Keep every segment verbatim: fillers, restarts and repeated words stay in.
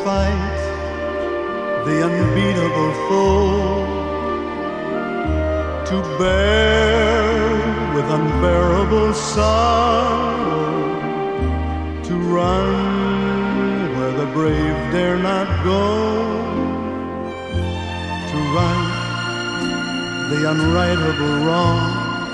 fight the unbeatable foe, to bear with unbearable sorrow, to run where the brave dare not go, to right the unrightable wrong,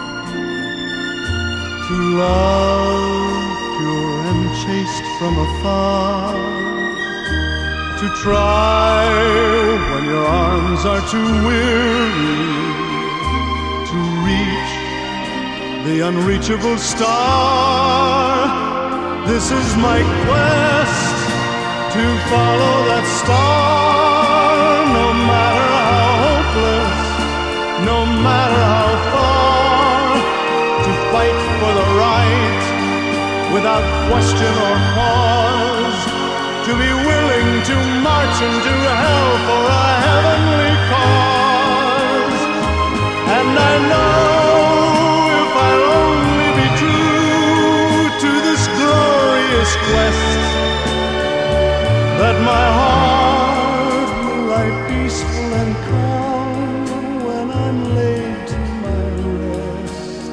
to love pure and chaste from afar, to try when your arms are too weary, to reach the unreachable star. This is my quest, to follow that star, no matter how hopeless, no matter how far, to fight for the right without question or pause, to be willing to march into hell for a heavenly cause. And I know if I'll only be true to this glorious quest, that my heart will lie peaceful and calm when I'm laid to my rest.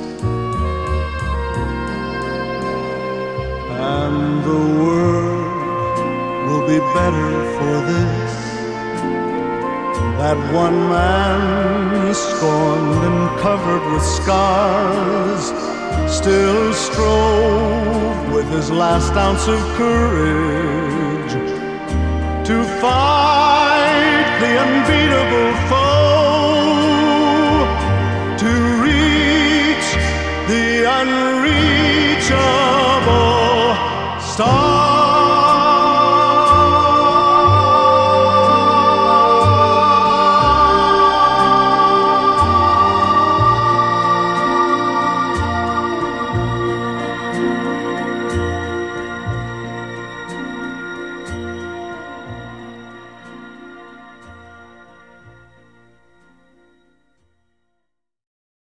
And the world will be better for this, that one man, scorned and covered with scars, still strove with his last ounce of courage to fight the unbeatable foe.